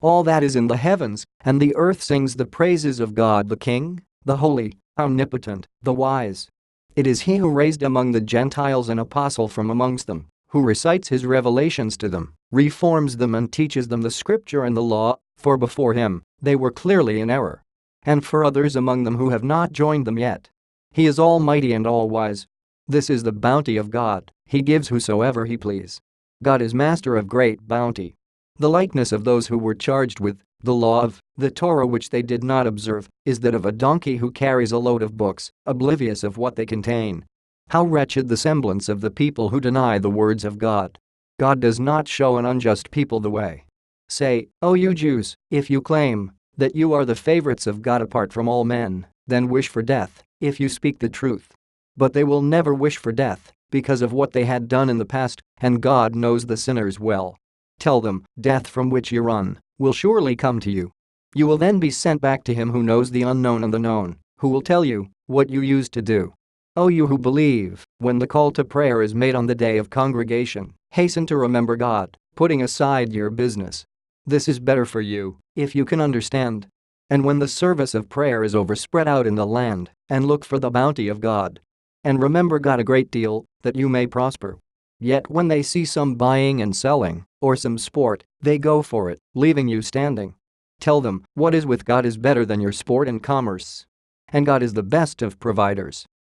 All that is in the heavens and the earth sings the praises of God the King, the Holy, Omnipotent, the Wise. It is he who raised among the Gentiles an apostle from amongst them, who recites his revelations to them, reforms them and teaches them the scripture and the law, for before him, they were clearly in error. And for others among them who have not joined them yet. He is almighty and all-wise. This is the bounty of God, he gives whosoever he please. God is master of great bounty. The likeness of those who were charged with the law of the Torah which they did not observe is that of a donkey who carries a load of books, oblivious of what they contain. How wretched the semblance of the people who deny the words of God. God does not show an unjust people the way. Say, O you Jews, if you claim that you are the favorites of God apart from all men, then wish for death, if you speak the truth. But they will never wish for death, because of what they had done in the past, and God knows the sinners well. Tell them, death from which you run will surely come to you. You will then be sent back to him who knows the unknown and the known, who will tell you what you used to do. O you who believe, when the call to prayer is made on the day of congregation, hasten to remember God, putting aside your business. This is better for you, if you can understand. And when the service of prayer is over, spread out in the land, and look for the bounty of God. And remember God a great deal, that you may prosper. Yet when they see some buying and selling, or some sport, they go for it, leaving you standing. Tell them, what is with God is better than your sport and commerce. And God is the best of providers.